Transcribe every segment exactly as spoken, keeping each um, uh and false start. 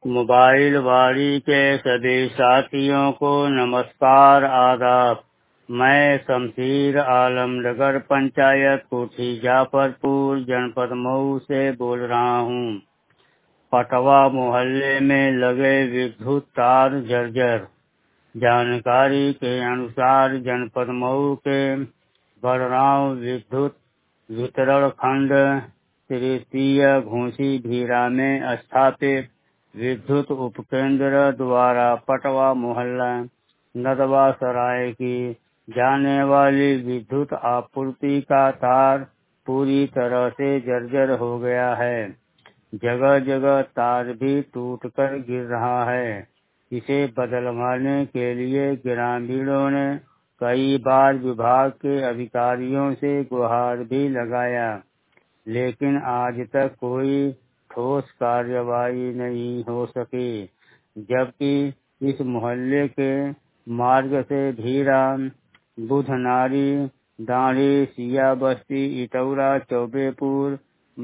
Mobile वारी के सभी साथियों को नमस्कार आदाब। मैं शमशीर आलम नगर पंचायत कोठी जाफरपुर जनपद मऊ से बोल रहा हूँ। पटवा मोहल्ले में लगे विद्युत तार जर्जर। जानकारी के अनुसार जनपद मऊ के बड़गांव विद्युत वितरण खंड तृतीय घोसी भीरा में स्थापित विद्युत उपकेंद्र द्वारा पटवा मोहल्ला नदवा सराय की जाने वाली विद्युत आपूर्ति का तार पूरी तरह से जर्जर हो गया है। जगह जगह तार भी टूटकर गिर रहा है। इसे बदलवाने के लिए ग्रामीणों ने कई बार विभाग के अधिकारियों से गुहार भी लगाया, लेकिन आज तक कोई ठोस कार्यवाही नहीं हो सकी। जबकि इस मोहल्ले के मार्ग से भीरा, बुधनारी, दाढ़ी, सिया बस्ती, इटौरा, चौबेपुर,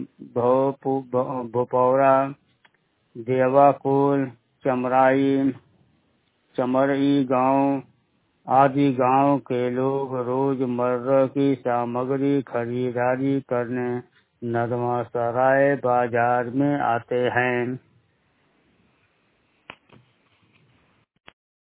भोपौरा, देवाकुल, चमराई, चमरई गांव आदि गांव के लोग रोजमर्रा की सामग्री खरीदारी करने नदवा सराय बाजार में आते हैं।